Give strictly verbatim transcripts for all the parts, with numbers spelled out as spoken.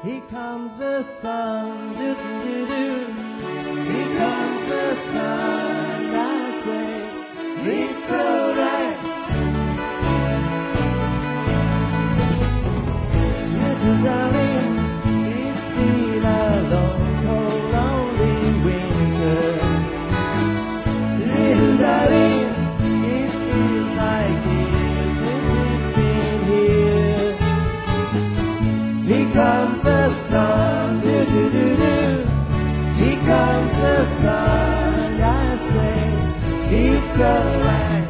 Here comes the sun, do do do. Here comes the sun, I say, it's alright. Little darling, it's been a long, cold, lonely winter. Little darling, it feels like years since it's been here. Here comes the sun, do do do do. Here comes the sun, I say, it's alright.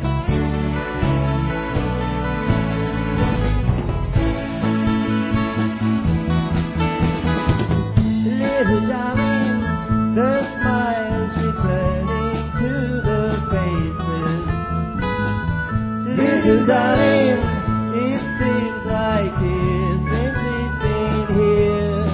Little darling, the smiles returning to the faces. Little darling, it seems like years since it's been here.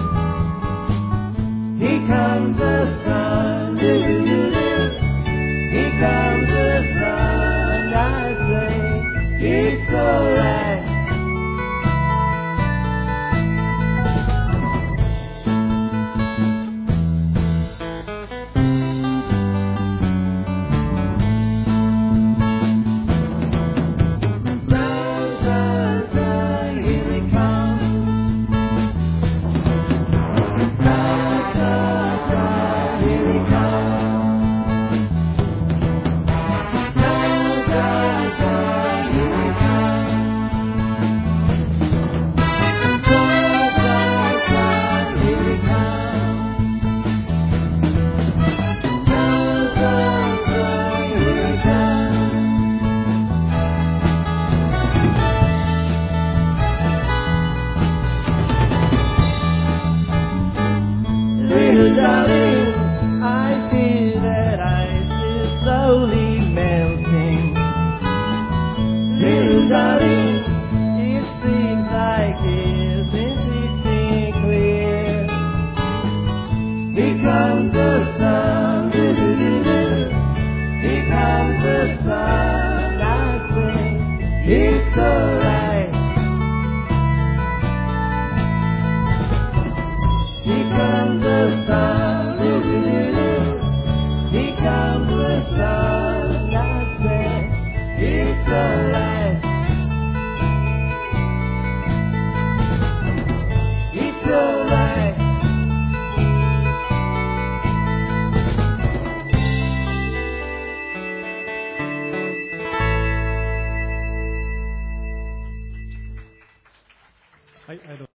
Here comes the sun, do do do do. Here comes the sun, I say, it's alright. Little darling, I feel that ice is slowly melting. Little darling, it seems like years since it's been clear. Here comes the sun, do do do do. Here comes the sun, I say, it's alright. Here comes the sun, do do do do. Here comes the sun, I say, it's alright. It's alright. I, I don't